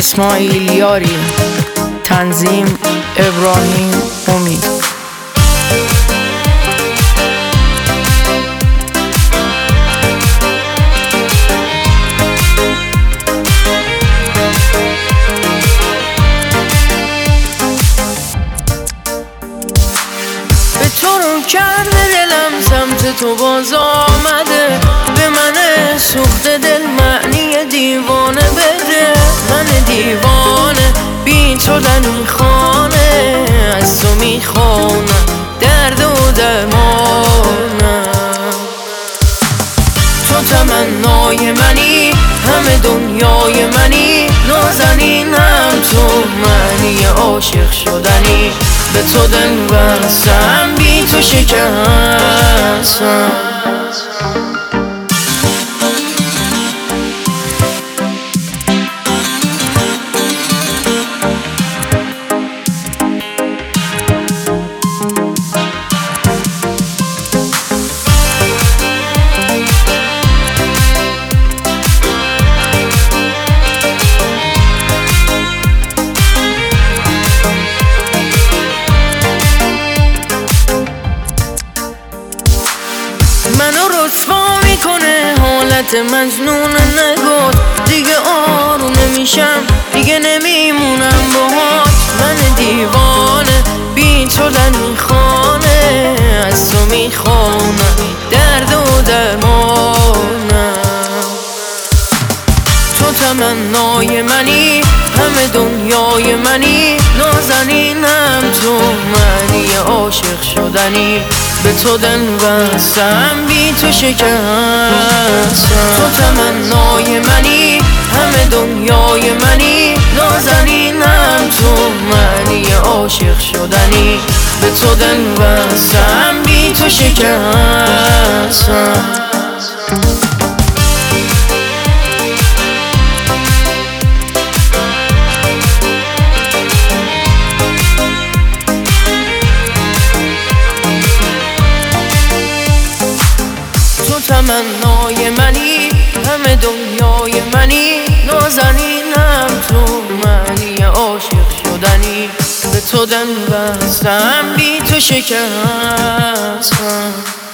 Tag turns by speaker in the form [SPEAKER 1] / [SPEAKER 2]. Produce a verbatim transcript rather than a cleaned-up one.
[SPEAKER 1] اسماعیل یاری، تنظیم ابراهیم امید. به تو رو کرده دلم سمت تو باز آمده، به من سوخت دل معنی دیوانه بده. من دیوانه بی تو در این خانه، از تو میخوانم درد و درمانم. تو تمنای منی، همه دنیای منی، نازنینم تو معنی عاشق شدنی. به تو دل بستم بی تو شکستم. منو رسوا میکنه حالت مجنون نگات، دیگه آروم نمیشم، دیگه نمیمونم باهات. من دیوانه بی تو در این خانه، از تو میخوانم درد و درمانم. تو تمنای منی، همه دنیای منی، نازنینم تو معنی عاشق شدنی. به تو دل بستم بی تو شکستم. تو تمنای منی، همه دنیای منی، نازنینم تو معنی عاشق شدنی. به تو دل بستم بی تو شکستم. تمنای منی، همه دنیای منی، نازنینم تو معنی عاشق شدنی. به تو دل بستم بی تو شکستم.